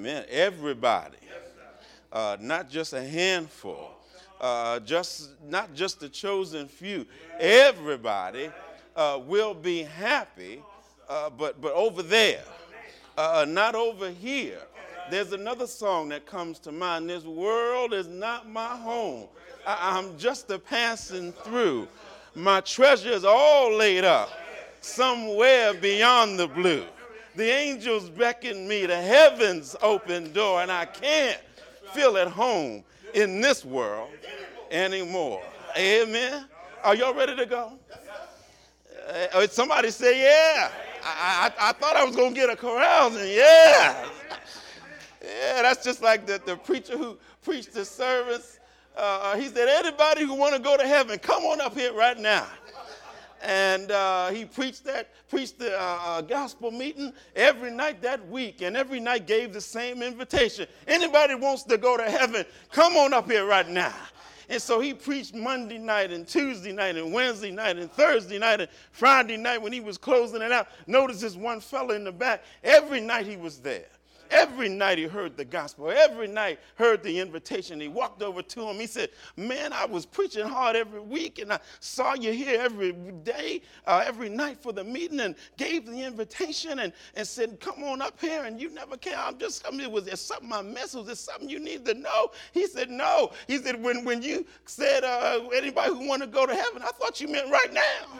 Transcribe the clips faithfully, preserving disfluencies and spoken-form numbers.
Amen. Everybody, uh, not just a handful, uh, just not just the chosen few. Everybody uh, will be happy, uh, but but over there, uh, not over here. There's another song that comes to mind. This world is not my home. I, I'm just a passing through. My treasure is all laid up somewhere beyond the blue. The angels beckon me, the heavens open door, and I can't feel at home in this world anymore. Amen. Are y'all ready to go? Uh, somebody say, yeah. I, I, I thought I was going to get a carousing. Yeah. Yeah, that's just like the, the preacher who preached the service. Uh, he said, anybody who want to go to heaven, come on up here right now. And uh, he preached that, preached the uh, uh, gospel meeting every night that week, and every night gave the same invitation. Anybody wants to go to heaven, come on up here right now. And so he preached Monday night and Tuesday night and Wednesday night and Thursday night and Friday night when he was closing it out. Notice this one fella in the back. Every night he was there. Every night he heard the gospel. Every night heard the invitation. He walked over to him. He said, man, I was preaching hard every week, and I saw you here every day, uh, every night for the meeting, and gave the invitation and, and said, come on up here, and you never came. I'm just, I mean, was there something I missed? Was there something you need to know? He said, no. He said, when, when you said uh, anybody who want to go to heaven, I thought you meant right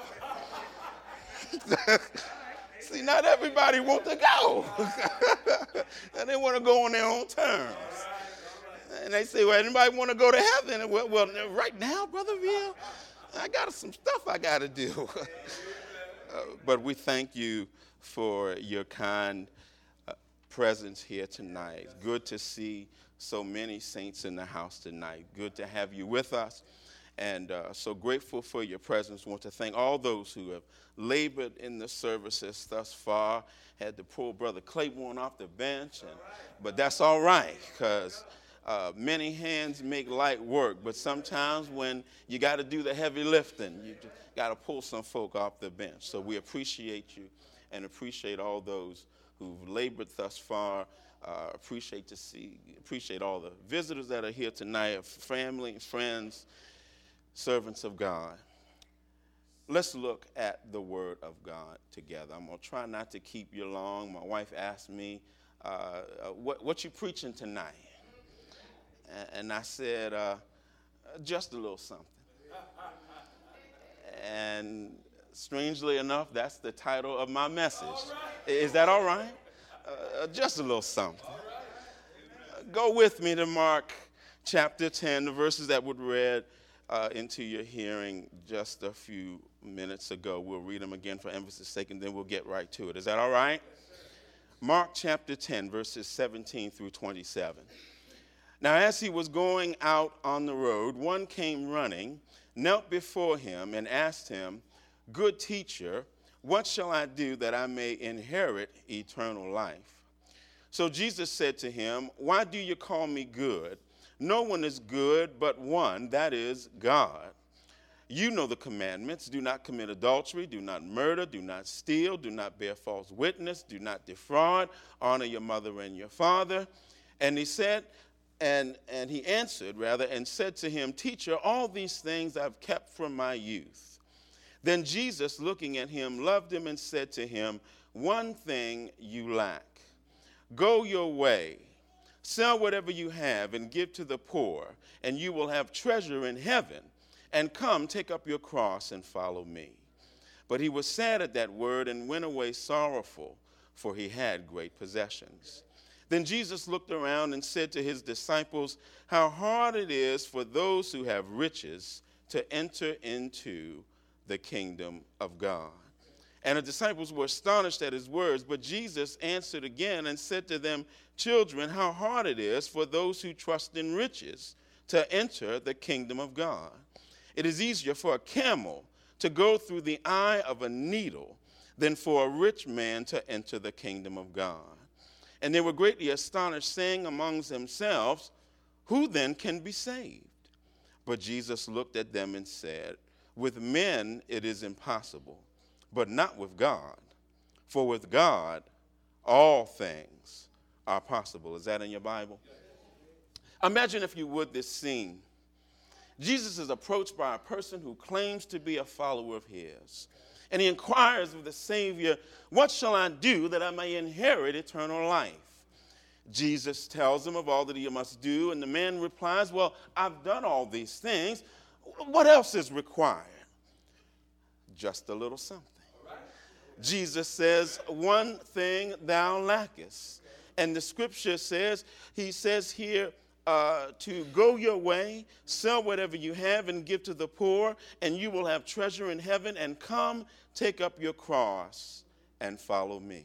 now. See, not everybody wants to go. And they want to go on their own terms. And they say, well, anybody want to go to heaven? Well, well, right now, Brother Veal, I got some stuff I got to do. uh, but we thank you for your kind uh, presence here tonight. Good to see so many saints in the house tonight. Good to have you with us. And uh, so grateful for your presence. Want to thank all those who have labored in the services thus far. Had to pull Brother Claiborne off the bench, and, but that's all right, because uh, many hands make light work. But sometimes when you got to do the heavy lifting, you got to pull some folk off the bench. So we appreciate you and appreciate all those who've labored thus far. Uh, appreciate to see, appreciate all the visitors that are here tonight, family, friends, servants of God. Let's look at the Word of God together. I'm going to try not to keep you long. My wife asked me, uh, uh, what, what you preaching tonight? And, and I said, uh, just a little something. And strangely enough, that's the title of my message. Is that all right? Uh, just a little something. Uh, go with me to Mark chapter ten, the verses that were read Uh, into your hearing just a few minutes ago. We'll read them again for emphasis' sake, and then we'll get right to it. Is that all right? Mark chapter ten, verses seventeen through twenty-seven. Now, as he was going out on the road, one came running, knelt before him, and asked him, "Good teacher, what shall I do that I may inherit eternal life?" So Jesus said to him, "Why do you call me good? No one is good but one, that is God. You know the commandments. Do not commit adultery, do not murder, do not steal, do not bear false witness, do not defraud, honor your mother and your father." And he said, and, and he answered, rather, and said to him, "Teacher, all these things I've kept from my youth." Then Jesus, looking at him, loved him and said to him, "One thing you lack. Go your way. Sell whatever you have and give to the poor, and you will have treasure in heaven. And come, take up your cross and follow me." But he was sad at that word and went away sorrowful, for he had great possessions. Then Jesus looked around and said to his disciples, "How hard it is for those who have riches to enter into the kingdom of God." And the disciples were astonished at his words, but Jesus answered again and said to them, "Children, how hard it is for those who trust in riches to enter the kingdom of God. It is easier for a camel to go through the eye of a needle than for a rich man to enter the kingdom of God." And they were greatly astonished, saying among themselves, "Who then can be saved?" But Jesus looked at them and said, "With men it is impossible, but not with God. For with God all things are possible. Is that in your Bible? Imagine, if you would, this scene. Jesus is approached by a person who claims to be a follower of his. And he inquires of the Savior, "What shall I do that I may inherit eternal life?" Jesus tells him of all that he must do, and the man replies, "Well, I've done all these things. What else is required?" Just a little something. Jesus says, "One thing thou lackest." And the scripture says, he says here, uh, to go your way, sell whatever you have and give to the poor, and you will have treasure in heaven, and come, take up your cross and follow me.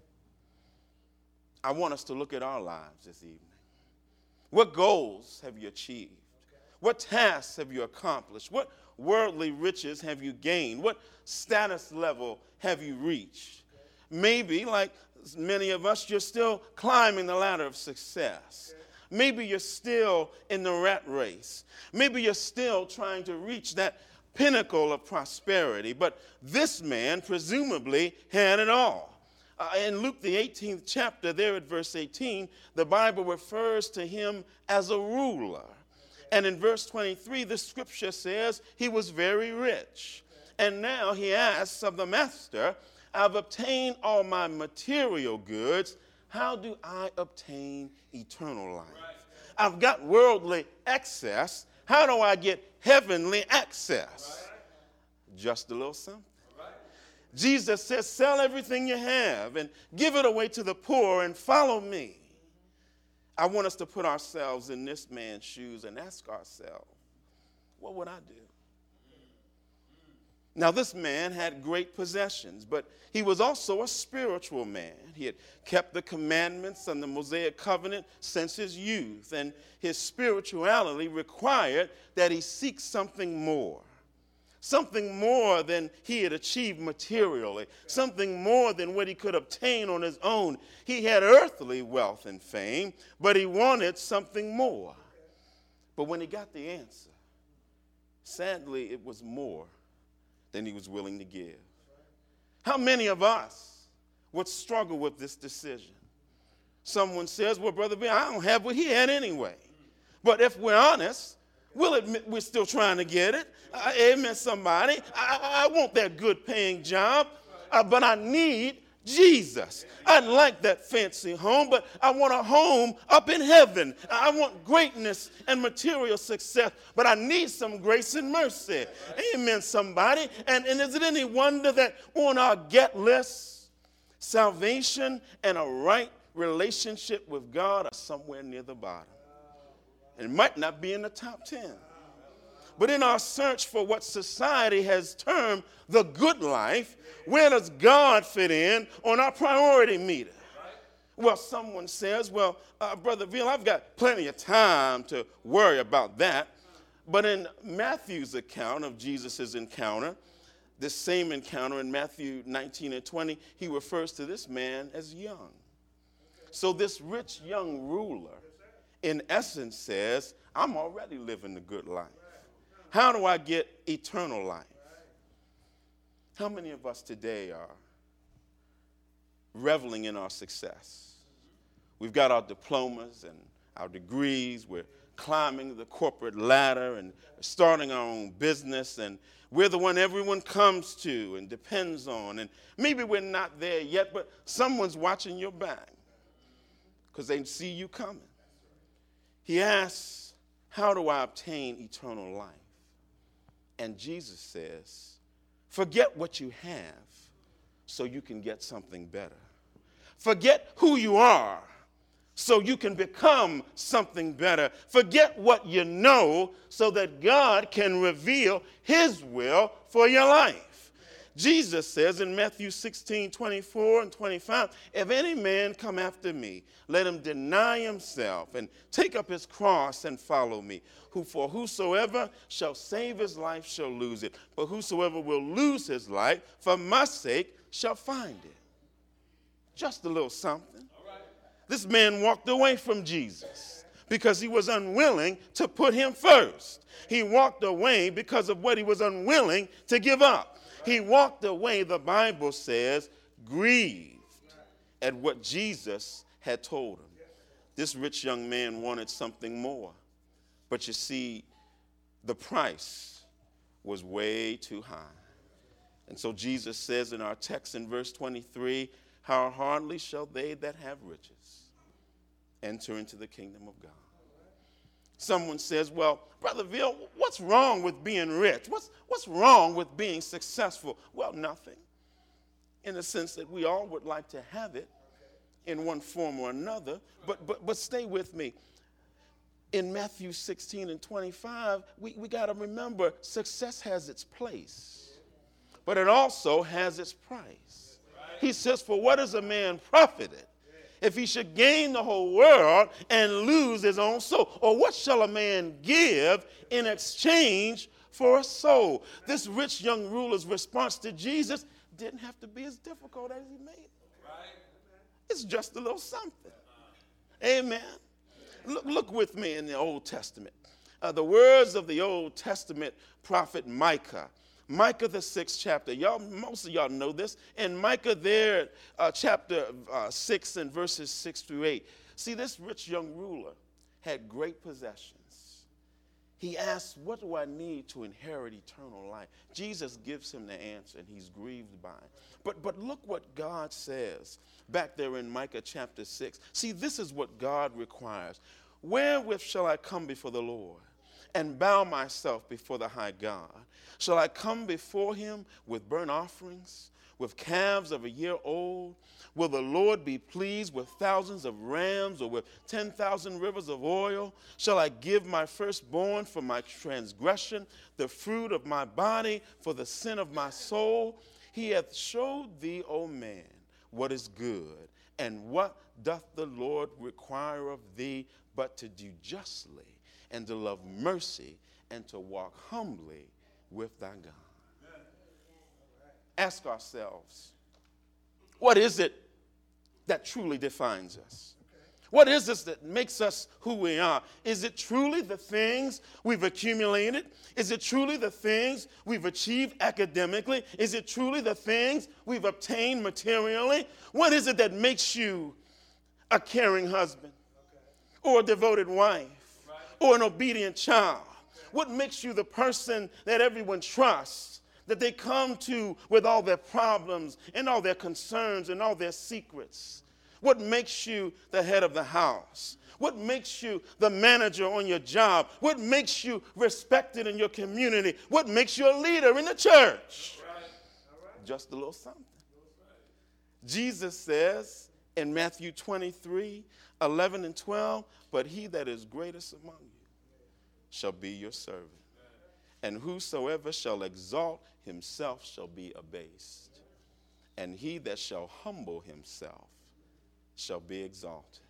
I want us to look at our lives this evening. What goals have you achieved? What tasks have you accomplished? What worldly riches have you gained? What status level have you reached? Maybe, like many of us, you're still climbing the ladder of success. Maybe you're still in the rat race. Maybe you're still trying to reach that pinnacle of prosperity. But this man presumably had it all. Uh, in Luke, the eighteenth chapter, there at verse eighteen, the Bible refers to him as a ruler. And in verse twenty-three, the scripture says he was very rich. And now he asks of the master, "I've obtained all my material goods. How do I obtain eternal life? I've got worldly excess. How do I get heavenly access?" Just a little something. Jesus says, "Sell everything you have and give it away to the poor and follow me." I want us to put ourselves in this man's shoes and ask ourselves, what would I do? Now, this man had great possessions, but he was also a spiritual man. He had kept the commandments and the Mosaic covenant since his youth, and his spirituality required that he seek something more. Something more than he had achieved materially, something more than what he could obtain on his own. He had earthly wealth and fame, but he wanted something more. But when he got the answer, sadly, it was more than he was willing to give. How many of us would struggle with this decision? Someone says, "Well, Brother Bill, I don't have what he had anyway." But if we're honest, we'll admit we're still trying to get it. Uh, amen, somebody. I, I want that good paying job, uh, but I need Jesus. I'd like that fancy home, but I want a home up in heaven. I want greatness and material success, but I need some grace and mercy. Amen, somebody. And, and is it any wonder that on our get list, salvation and a right relationship with God are somewhere near the bottom? It might not be in the top ten. But in our search for what society has termed the good life, where does God fit in on our priority meter? Well, someone says, "Well, uh, Brother Veal, I've got plenty of time to worry about that." But in Matthew's account of Jesus' encounter, this same encounter in Matthew nineteen and twenty, he refers to this man as young. So this rich young ruler, in essence, says, "I'm already living the good life. How do I get eternal life?" How many of us today are reveling in our success? We've got our diplomas and our degrees. We're climbing the corporate ladder and starting our own business, and we're the one everyone comes to and depends on. And maybe we're not there yet, but someone's watching your back because they see you coming. He asks, "How do I obtain eternal life?" And Jesus says, forget what you have so you can get something better. Forget who you are so you can become something better. Forget what you know so that God can reveal his will for your life. Jesus says in Matthew sixteen, twenty-four and twenty-five, "If any man come after me, let him deny himself and take up his cross and follow me. Who for whosoever shall save his life shall lose it, but whosoever will lose his life for my sake shall find it." Just a little something. This man walked away from Jesus because he was unwilling to put him first. He walked away because of what he was unwilling to give up. He walked away, the Bible says, grieved at what Jesus had told him. This rich young man wanted something more. But you see, the price was way too high. And so Jesus says in our text in verse twenty-three, how hardly shall they that have riches enter into the kingdom of God. Someone says, well, Brother Veal, what's wrong with being rich? What's, what's wrong with being successful? Well, nothing. In the sense that we all would like to have it in one form or another. But but but stay with me. In Matthew sixteen and twenty-five, we, we got to remember success has its place, but it also has its price. He says, for what is a man profited if he should gain the whole world and lose his own soul? Or what shall a man give in exchange for a soul? This rich young ruler's response to Jesus didn't have to be as difficult as he made it. It's just a little something. Amen. Look, look with me in the Old Testament. Uh, the words of the Old Testament prophet Micah. Micah, the sixth chapter. Y'all, most of y'all know this. In Micah there, uh, chapter uh, six and verses six through eight. See, this rich young ruler had great possessions. He asks, what do I need to inherit eternal life? Jesus gives him the answer, and he's grieved by it. But, but look what God says back there in Micah chapter six. See, this is what God requires. Wherewith shall I come before the Lord and bow myself before the high God? Shall I come before him with burnt offerings, with calves of a year old? Will the Lord be pleased with thousands of rams, or with ten thousand rivers of oil? Shall I give my firstborn for my transgression, the fruit of my body for the sin of my soul? He hath showed thee, O man, what is good, and what doth the Lord require of thee, but to do justly, and to love mercy, and to walk humbly with thy God. Ask ourselves, what is it that truly defines us? What is this that makes us who we are? Is it truly the things we've accumulated? Is it truly the things we've achieved academically? Is it truly the things we've obtained materially? What is it that makes you a caring husband, or a devoted wife, or an obedient child? What makes you the person that everyone trusts, that they come to with all their problems and all their concerns and all their secrets? What makes you the head of the house? What makes you the manager on your job? What makes you respected in your community? What makes you a leader in the church? All right. All right. Just a little something. Jesus says in Matthew twenty-three, eleven and twelve, but he that is greatest among you shall be your servant. And whosoever shall exalt himself shall be abased. And he that shall humble himself shall be exalted.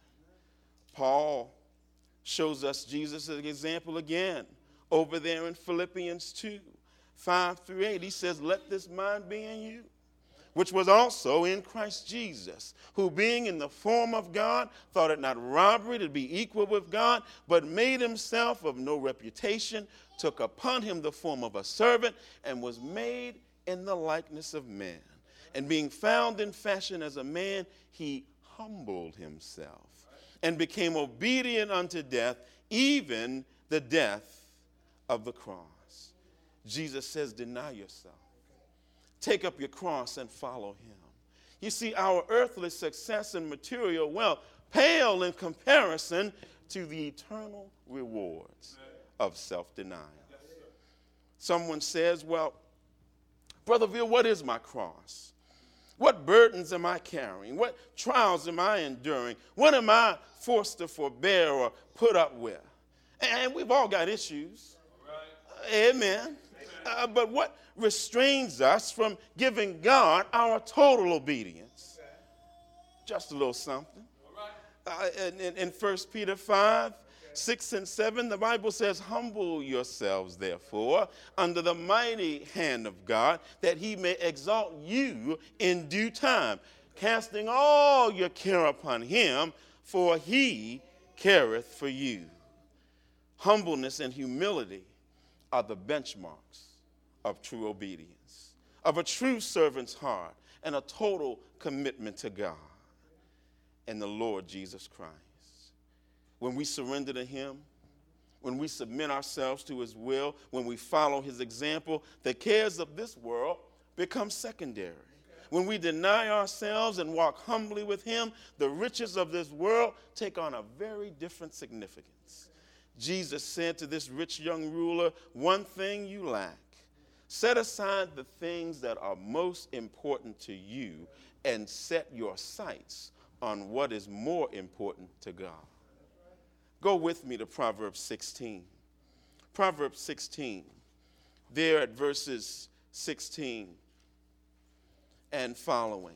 Paul shows us Jesus as an example again over there in Philippians two, five through eight. He says, let this mind be in you, which was also in Christ Jesus, who being in the form of God, thought it not robbery to be equal with God, but made himself of no reputation, took upon him the form of a servant, and was made in the likeness of men. And being found in fashion as a man, he humbled himself and became obedient unto death, even the death of the cross. Jesus says, deny yourself. Take up your cross and follow him. You see, our earthly success and material wealth pale in comparison to the eternal rewards of self-denial. Someone says, well, Brother Veal, what is my cross? What burdens am I carrying? What trials am I enduring? What am I forced to forbear or put up with? And we've all got issues. Right. Amen. Uh, but what restrains us from giving God our total obedience? Okay. Just a little something. Uh, in, in First Peter five, six and seven, the Bible says, humble yourselves, therefore, under the mighty hand of God, that he may exalt you in due time, casting all your care upon him, for he careth for you. Humbleness and humility are the benchmarks of true obedience, of a true servant's heart, and a total commitment to God. and the Lord Jesus Christ. When we surrender to him, when we submit ourselves to his will, when we follow his example, the cares of this world become secondary. When we deny ourselves and walk humbly with him, the riches of this world take on a very different significance. Jesus said to this rich young ruler, one thing you lack. Set aside the things that are most important to you and set your sights on what is more important to God. Go with me to Proverbs sixteen. Proverbs sixteen, there at verses sixteen and following.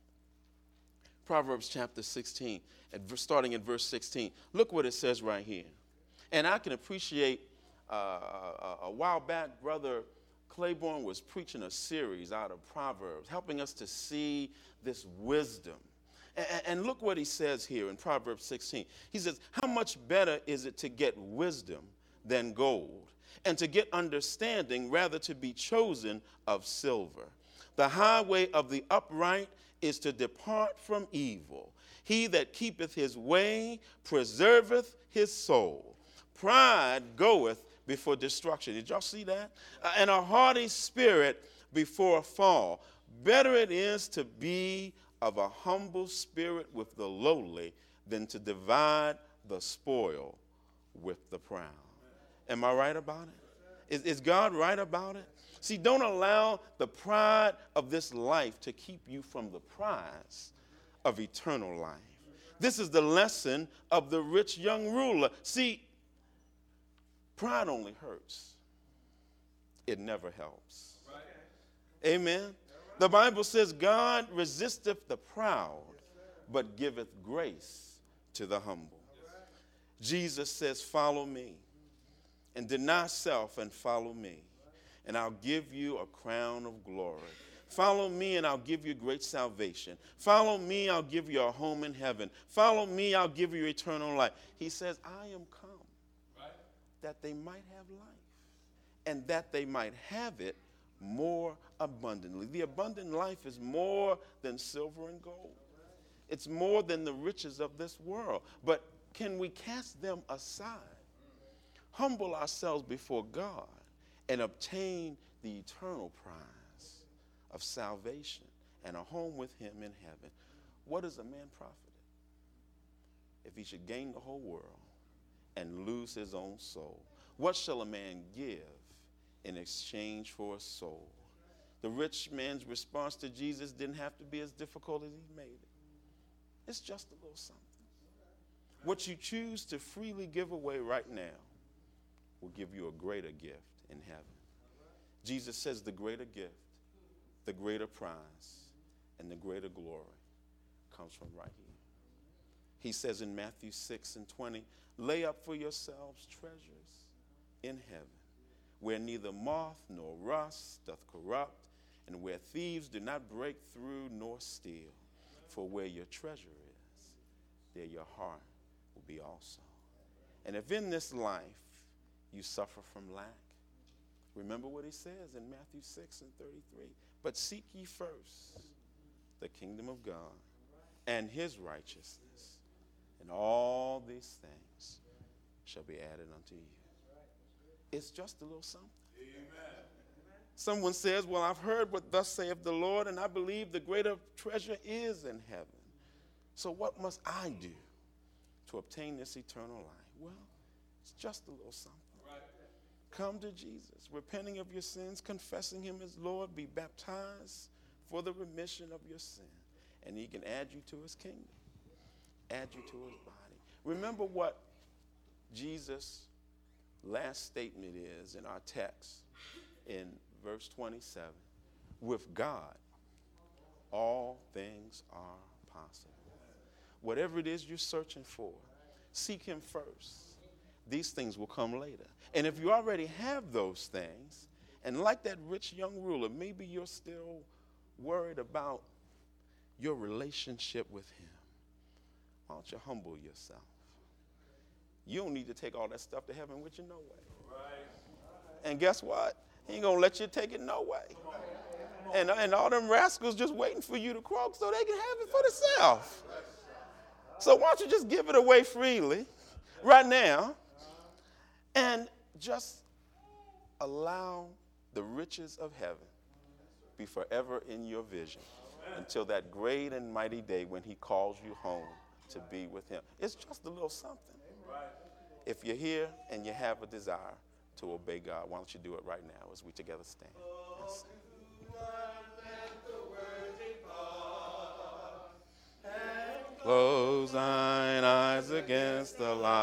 Proverbs chapter sixteen, at, starting at verse sixteen. Look what it says right here. And I can appreciate uh, a, a while back, Brother Claiborne was preaching a series out of Proverbs, helping us to see this wisdom. And, and look what he says here in Proverbs sixteen. He says, how much better is it to get wisdom than gold, and to get understanding rather to be chosen of silver? The highway of the upright is to depart from evil. He that keepeth his way preserveth his soul. Pride goeth before destruction. Did y'all see that? Uh, and a haughty spirit before a fall. Better it is to be of a humble spirit with the lowly than to divide the spoil with the proud. Am I right about it? Is, is God right about it? See, don't allow the pride of this life to keep you from the prize of eternal life. This is the lesson of the rich young ruler. See, pride only hurts. It never helps. Right. Amen. The Bible says, God resisteth the proud, but giveth grace to the humble. Jesus says, follow me, and deny self and follow me, and I'll give you a crown of glory. Follow me, and I'll give you great salvation. Follow me, I'll give you a home in heaven. Follow me, I'll give you eternal life. He says, I am come that they might have life, and that they might have it more abundantly. The abundant life is more than silver and gold. It's more than the riches of this world. But can we cast them aside, humble ourselves before God, and obtain the eternal prize of salvation and a home with him in heaven? What is a man profited if he should gain the whole world and lose his own soul? What shall a man give in exchange for a soul? The rich man's response to Jesus didn't have to be as difficult as he made it. It's just a little something. What you choose to freely give away right now will give you a greater gift in heaven. Jesus says the greater gift, the greater prize, and the greater glory comes from right here. He says in Matthew six and twenty, lay up for yourselves treasures in heaven, where neither moth nor rust doth corrupt, and where thieves do not break through nor steal. For where your treasure is, there your heart will be also. And if in this life you suffer from lack, remember what he says in Matthew six and thirty-three. But seek ye first the kingdom of God and his righteousness, and all these things shall be added unto you. It's just a little something. Amen. Someone says, well, I've heard what thus saith the Lord, and I believe the greater treasure is in heaven. So what must I do to obtain this eternal life? Well, it's just a little something. Right. Come to Jesus, repenting of your sins, confessing him as Lord, be baptized for the remission of your sin, and he can add you to his kingdom, add you to his body. Remember what Jesus' last statement is in our text in verse twenty-seven. With God, all things are possible. Whatever it is you're searching for, seek him first. These things will come later. And if you already have those things, and like that rich young ruler, maybe you're still worried about your relationship with him, why don't you humble yourself? You don't need to take all that stuff to heaven with you no way. Right. And guess what? He ain't going to let you take it no way. And, and all them rascals just waiting for you to croak so they can have it for themselves. So why don't you just give it away freely right now and just allow the riches of heaven be forever in your vision until that great and mighty day when he calls you home to be with him. It's just a little something. If you're here and you have a desire to obey God, why don't you do it right now as we together stand and sing. Close thine eyes against the light.